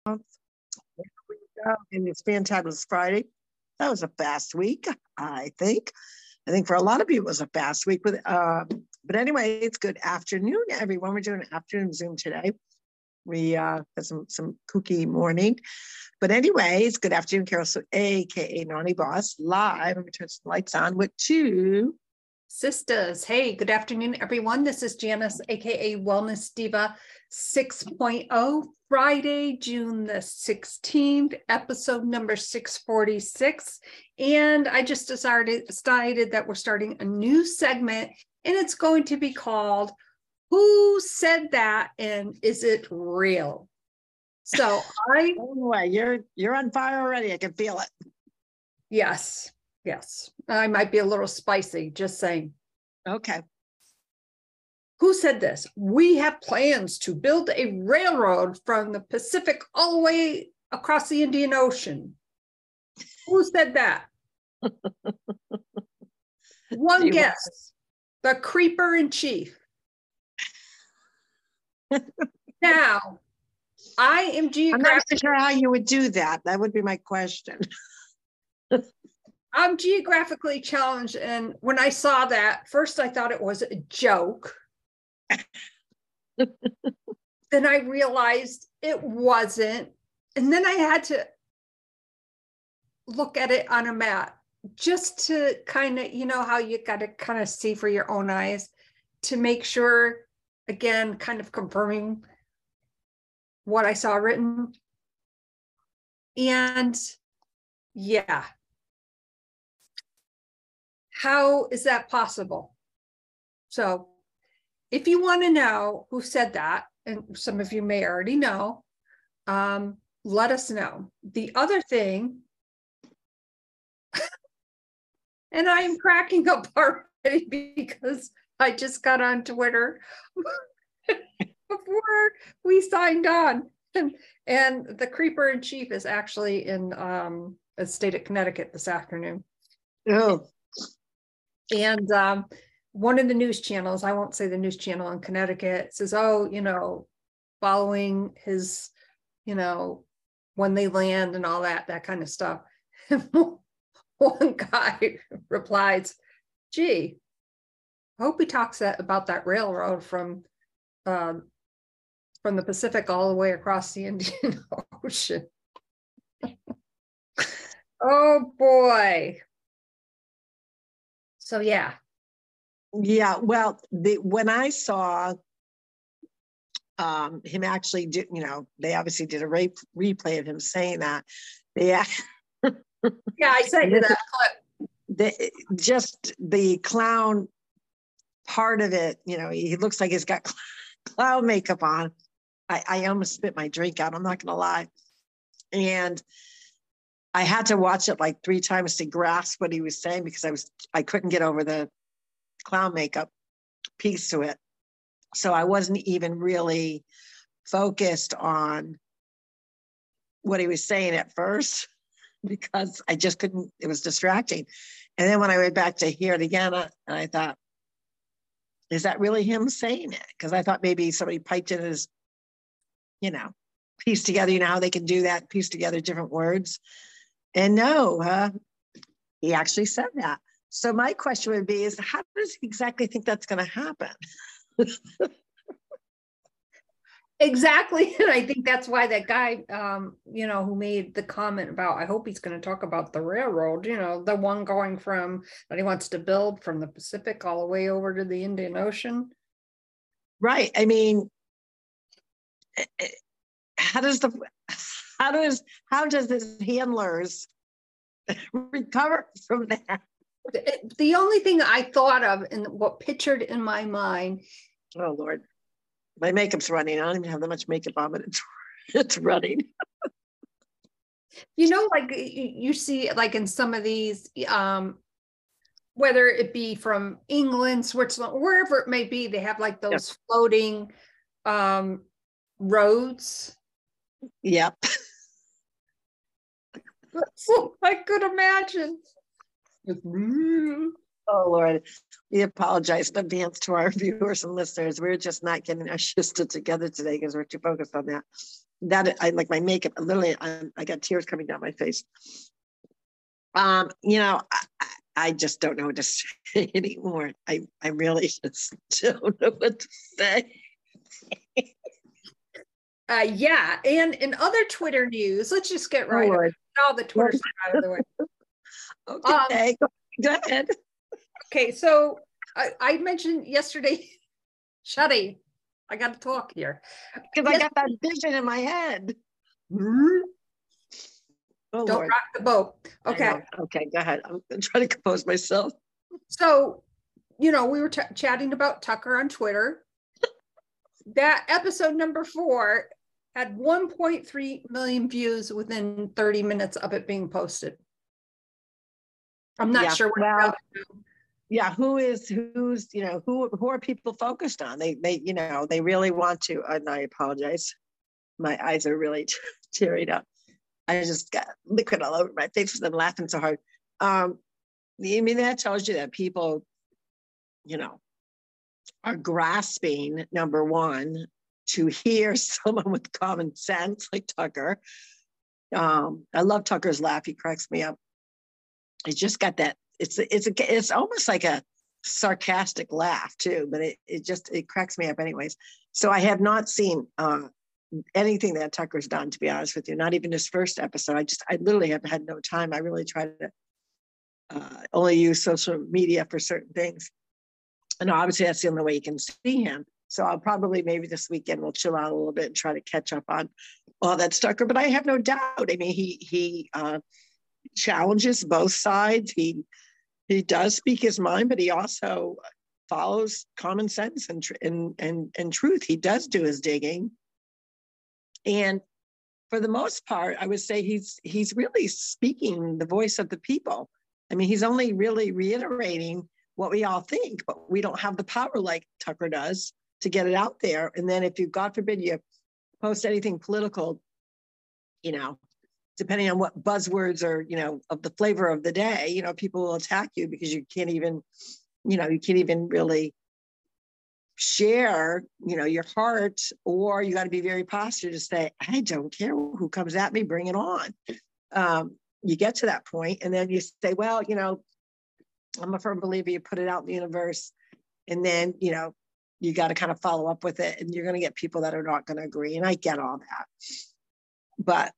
Here we go. And it's Fantabulous Friday. That was a fast week, I think. I think for a lot of people it was a fast week. But anyway, it's good afternoon, everyone. We're doing an afternoon Zoom today. We had some kooky morning. But anyway, it's good afternoon, Carol, so AKA Naughty Boss, live. Let me turn some lights on with two sisters. Hey, good afternoon, everyone. This is Janice, aka Wellness Diva 6.0, Friday, June the 16th, episode number 646. And I just decided that we're starting a new segment, and it's going to be called Who Said That and Is It Real? So anyway, you're on fire already. I can feel it. Yes. I might be a little spicy, just saying. Okay. Who said this? We have plans to build a railroad from the Pacific all the way across the Indian Ocean. Who said that? One guess. The creeper in chief. Now, I am geographically. I'm not sure how you would do that. That would be my question. I'm geographically challenged, and when I saw that, first I thought it was a joke. Then I realized it wasn't, and then I had to look at it on a map just to kind of, you know how you got to kind of see for your own eyes to make sure, again, kind of confirming what I saw written. And yeah. How is that possible? So if you want to know who said that, and some of you may already know, let us know. The other thing, and I am cracking up already because I just got on Twitter before we signed on. And the creeper in chief is actually in the state of Connecticut this afternoon. Oh. And one of the news channels, I won't say the news channel in Connecticut, says, oh, following his, when they land and all that kind of stuff. And one guy replies, gee, I hope he talks about that railroad from the Pacific all the way across the Indian Ocean. Oh, boy. So, yeah. Well, when I saw him actually do, they obviously did a replay of him saying that. Yeah, I sent you that clip. Just the clown part of it, he looks like he's got clown makeup on. I almost spit my drink out. I'm not going to lie. And I had to watch it like 3 times to grasp what he was saying because I couldn't get over the clown makeup piece to it. So I wasn't even really focused on what he was saying at first because I just couldn't, it was distracting. And then when I went back to hear it again, I thought, is that really him saying it? Because I thought maybe somebody piped in his, piece together, how they can do that, piece together different words. And no, he actually said that. So my question would be, how does he exactly think that's going to happen? Exactly. And I think that's why that guy, who made the comment about, I hope he's going to talk about the railroad, the one going from that he wants to build from the Pacific all the way over to the Indian Ocean. Right. I mean, how does his handlers recover from that? The only thing I thought of and what pictured in my mind. Oh Lord, my makeup's running. I don't even have that much makeup on, but it's running. Like you see, like in some of these, whether it be from England, Switzerland, wherever it may be, they have like those floating roads. Yep. So I could imagine. Oh Lord, we apologize in advance to our viewers and listeners. We're just not getting our shit together today because we're too focused on that. that I like my makeup. Literally, I got tears coming down my face. You know, I just don't know what to say anymore. I really just don't know what to say. Yeah, and in other Twitter news, let's just get right all the Twitter stuff out of the way. Okay, go ahead. Okay, so I mentioned yesterday, Shuddy, I got to talk here. Because I got that vision in my head. Oh, don't rock the boat. Okay. Okay, go ahead. I'm trying to compose myself. So, you know, we were chatting about Tucker on Twitter. That episode number 4 had 1.3 million views within 30 minutes of it being posted. I'm not sure what who's you know, who are people focused on? They you know, they really want to, and I apologize. My eyes are really tearing up. I just got liquid all over my face because I'm laughing so hard. I mean, that tells you that people, you know, are grasping, number one, to hear someone with common sense like Tucker. I love Tucker's laugh. He cracks me up. He's just got that. It's almost like a sarcastic laugh too, but it cracks me up anyways. So I have not seen anything that Tucker's done, to be honest with you, not even his first episode. I literally have had no time. I really try to only use social media for certain things. And obviously that's the only way you can see him. So I'll probably maybe this weekend we'll chill out a little bit and try to catch up on all that Tucker. But I have no doubt. I mean, he challenges both sides. He does speak his mind, but he also follows common sense and truth. He does do his digging. And for the most part, I would say he's really speaking the voice of the people. I mean, he's only really reiterating what we all think, but we don't have the power like Tucker does to get it out there. And then if you, God forbid, you post anything political, you know, depending on what buzzwords or, you know, of the flavor of the day, you know, people will attack you because you can't even really share, you know, your heart, or you got to be very positive to say, I don't care who comes at me, bring it on. You get to that point and then you say, well, you know, I'm a firm believer you put it out in the universe and then, you know, you got to kind of follow up with it and you're going to get people that are not going to agree. And I get all that. But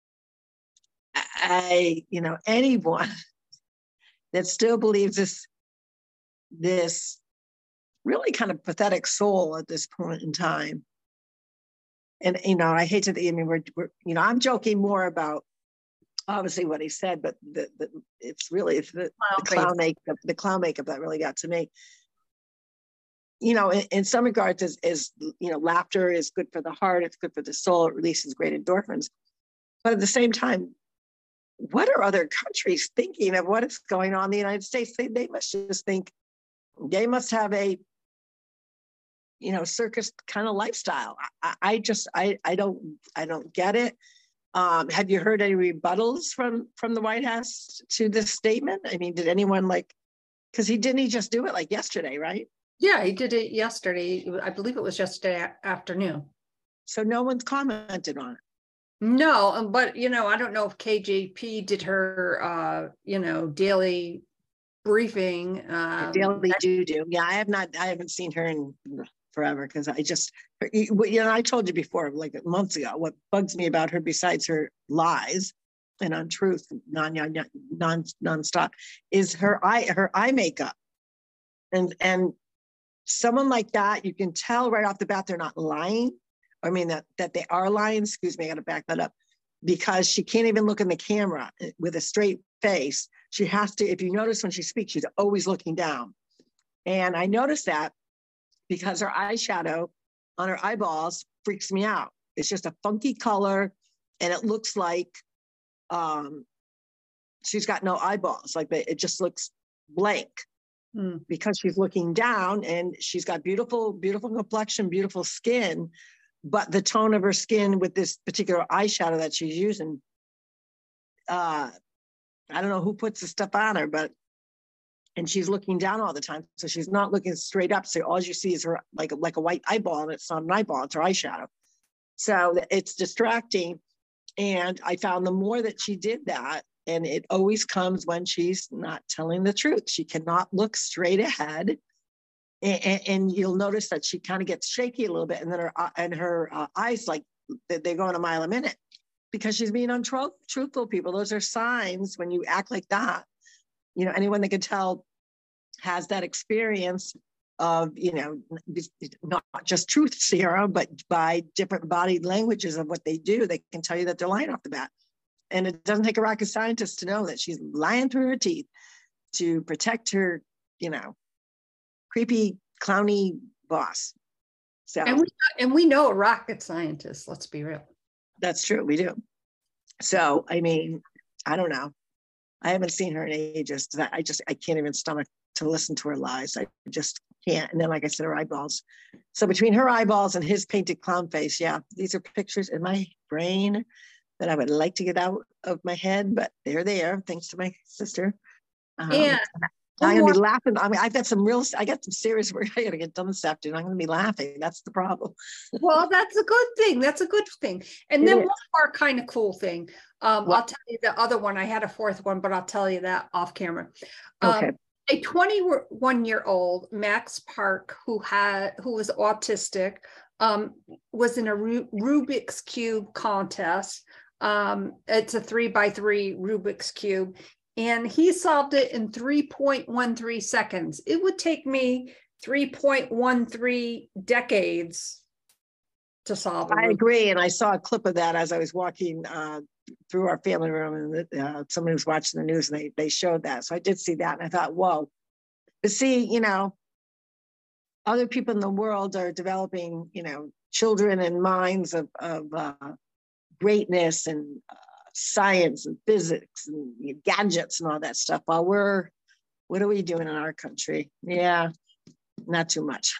you know, anyone that still believes this really kind of pathetic soul at this point in time. And, you know, I hate to, I mean, we're you know, I'm joking more about obviously what he said, but it's really the clown makeup that really got to me. You know, in some regards, is you know, laughter is good for the heart, it's good for the soul, it releases great endorphins. But at the same time, what are other countries thinking of what is going on in the United States? They must just think they must have a, you know, circus kind of lifestyle. I don't get it. Have you heard any rebuttals from the White House to this statement? I mean, did anyone because he just do it like yesterday, right? Yeah, he did it yesterday. I believe it was yesterday afternoon. So no one's commented on it. No, but you know, I don't know if KJP did her you know, daily briefing. Daily do. Yeah, I haven't seen her in forever because you know, I told you before, like months ago, what bugs me about her besides her lies and untruth nonstop is her eye makeup. And someone like that, you can tell right off the bat they're not lying. I mean, that they are lying. Excuse me, I got to back that up, because she can't even look in the camera with a straight face. She has to, if you notice when she speaks, she's always looking down. And I noticed that because her eyeshadow on her eyeballs freaks me out. It's just a funky color and it looks like she's got no eyeballs. Like it just looks blank because she's looking down and she's got beautiful, beautiful complexion, beautiful skin. But the tone of her skin with this particular eyeshadow that she's using, I don't know who puts the stuff on her, and she's looking down all the time. So she's not looking straight up. So all you see is her like a white eyeball, and it's not an eyeball, it's her eyeshadow. So it's distracting. And I found the more that she did that, and it always comes when she's not telling the truth. She cannot look straight ahead. And you'll notice that she kind of gets shaky a little bit, and then her eyes, like they're going a mile a minute, because she's being untruthful. People, those are signs when you act like that. You know, anyone that can tell has that experience of, you know, not just truth serum, but by different body languages of what they do, they can tell you that they're lying off the bat. And it doesn't take a rocket scientist to know that she's lying through her teeth to protect her, you know, creepy, clowny boss. So, and we know a rocket scientist, let's be real. That's true, we do. So, I mean, I don't know. I haven't seen her in ages. I can't even stomach to listen to her lies. I just can't. And then, like I said, her eyeballs. So between her eyeballs and his painted clown face, yeah, these are pictures in my brain that I would like to get out of my head, but they're there, thanks to my sister. Yeah. I'm gonna be laughing. I mean, I got some serious work I gotta get done this afternoon. I'm gonna be laughing. That's the problem. Well, that's a good thing. That's a good thing. And then one more kind of cool thing. I'll tell you the other one. I had a fourth one, but I'll tell you that off camera. Okay. A 21-year-old Max Park who was autistic, was in a Rubik's Cube contest. It's a 3x3 Rubik's Cube, and he solved it in 3.13 seconds. It would take me 3.13 decades to solve it. I agree. And I saw a clip of that as I was walking through our family room, and somebody was watching the news, and they showed that. So I did see that, and I thought, whoa. But see, you know, other people in the world are developing, you know, children and minds of greatness and science and physics and gadgets and all that stuff, while what are we doing in our country? Yeah, not too much.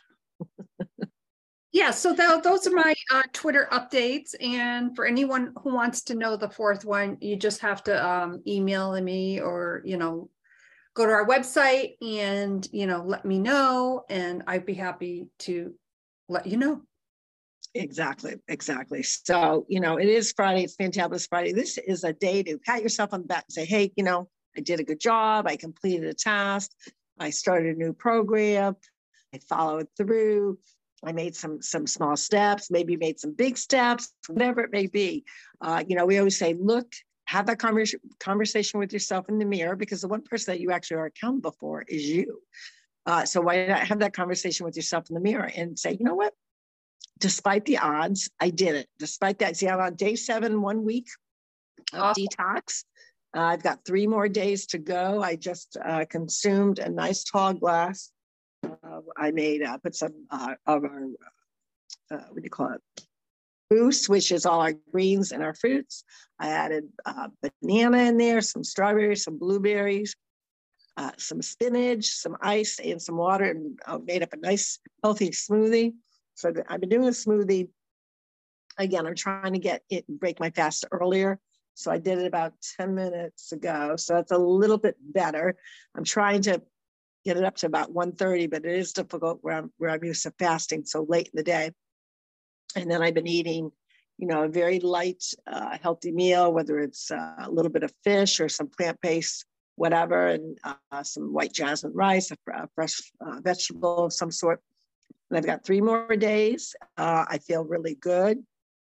Yeah, so those are my Twitter updates. And for anyone who wants to know the fourth one, you just have to email me, or, you know, go to our website and, you know, let me know, and I'd be happy to let you know. Exactly. So, you know, it is Friday. It's Fantabulous Friday. This is a day to pat yourself on the back and say, hey, you know, I did a good job. I completed a task. I started a new program. I followed through. I made some small steps, maybe made some big steps, whatever it may be. You know, we always say, look, have that conversation with yourself in the mirror, because the one person that you actually are accountable for is you. So why not have that conversation with yourself in the mirror and say, you know what? Despite the odds, I did it. Despite that, see, I'm on day 7, 1 week of detox. I've got 3 more days to go. I just consumed a nice tall glass. I put some of our, what do you call it? Boost, which is all our greens and our fruits. I added banana in there, some strawberries, some blueberries, some spinach, some ice, and some water, and made up a nice healthy smoothie. So I've been doing a smoothie. Again, I'm trying to break my fast earlier. So I did it about 10 minutes ago. So that's a little bit better. I'm trying to get it up to about 1:30, but it is difficult where I'm used to fasting so late in the day. And then I've been eating, you know, a very light, healthy meal, whether it's a little bit of fish or some plant-based, whatever, and some white jasmine rice, a fresh vegetable of some sort. And I've got 3 more days. I feel really good.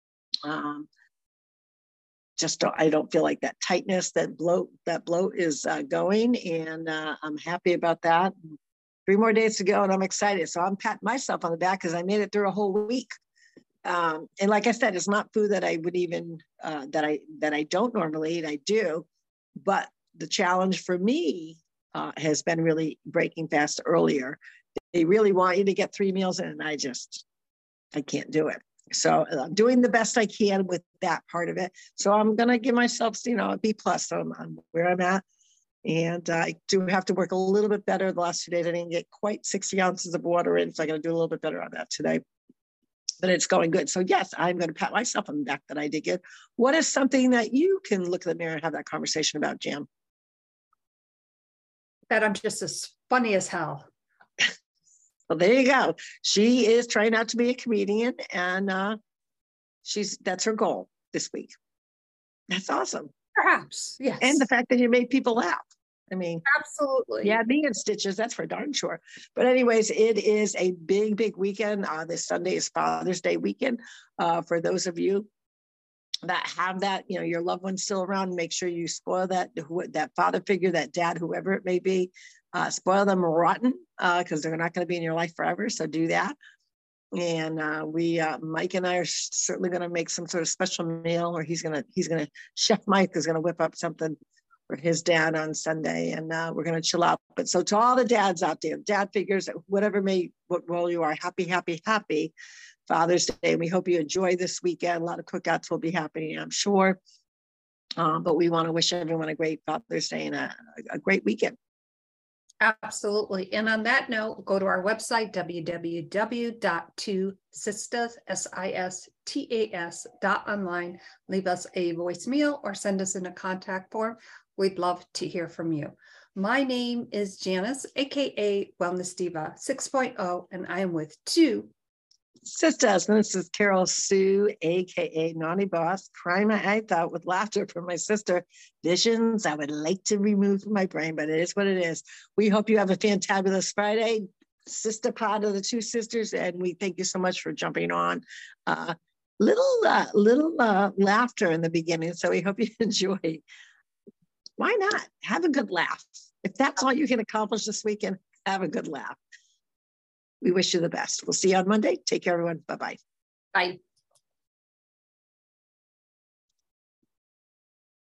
I don't feel like that tightness, that bloat is going, and I'm happy about that. 3 more days to go, and I'm excited. So I'm patting myself on the back because I made it through a whole week. And like I said, it's not food that I would even that I don't normally eat. I do, but the challenge for me has been really breaking fast earlier. They really want you to get 3 meals in, and I can't do it. So I'm doing the best I can with that part of it. So I'm going to give myself, you know, a B+ on where I'm at. And I do have to work a little bit better. The last 2 days, I didn't get quite 60 ounces of water in. So I got to do a little bit better on that today. But it's going good. So yes, I'm going to pat myself on the back that I did good. What is something that you can look in the mirror and have that conversation about, Jan? That I'm just as funny as hell. Well, there you go. She is trying not to be a comedian, and That's her goal this week. That's awesome. Perhaps, yes. And the fact that you made people laugh. I mean, absolutely. Yeah, me and stitches, that's for darn sure. But anyways, it is a big, big weekend. This Sunday is Father's Day weekend. For those of you that have that, your loved one still around, make sure you spoil that father figure, that dad, whoever it may be, spoil them rotten, because they're not going to be in your life forever. So do that. And Mike and I are certainly going to make some sort of special meal, or Chef Mike is going to whip up something for his dad on Sunday, and we're going to chill out. But so to all the dads out there, dad figures, what role you are, happy Father's Day. We hope you enjoy this weekend. A lot of cookouts will be happening, I'm sure. But we want to wish everyone a great Father's Day and a great weekend. Absolutely. And on that note, go to our website, www.sistas.online. Leave us a voicemail or send us in a contact form. We'd love to hear from you. My name is Janice, aka Wellness Diva 6.0, and I am with two sisters. And this is Carol Sue, aka Naughty Boss, crying my eyes out with laughter from my sister. Visions I would like to remove from my brain, but it is what it is. We hope you have a fantabulous Friday, sister pod of the two sisters, and we thank you so much for jumping on. Little laughter in the beginning, so we hope you enjoy. Why not? Have a good laugh. If that's all you can accomplish this weekend, have a good laugh. We wish you the best. We'll see you on Monday. Take care, everyone. Bye-bye. Bye.